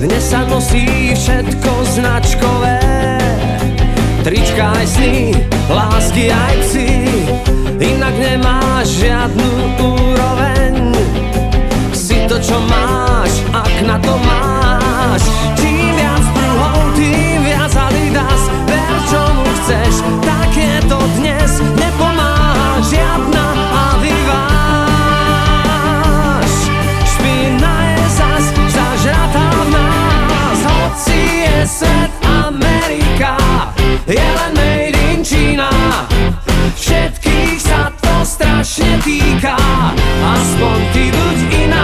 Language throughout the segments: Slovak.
Dnes sa nosí všetko značkové, trička aj sny, lásky aj psi. Inak nemáš žiadnu úroveň, si to čo máš, ak na to máš. Čím viac pruhov, tým viac Adidas. Ver čomu chceš, tak je to dnes. Nepomáha žiadna Adiváš. Špina je zas zažratá v nás. Hoci je svet Amerika, je len made in China. Všetkých sa to strašne týka, aspoň ty buď iná.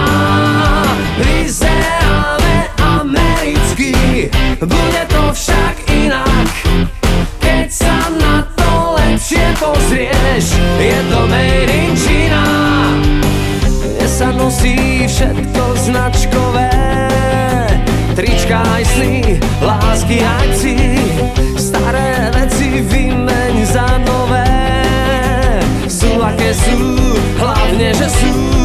Vyzeráme americky, bude to však inak. Keď sa na to lepšie pozrieš, je to made in China. Dnes sa nosí všetko značkové, trička aj sny, lásky aj psi. Staré veci vymeň za nové, sú aké sú, hlavne že sú.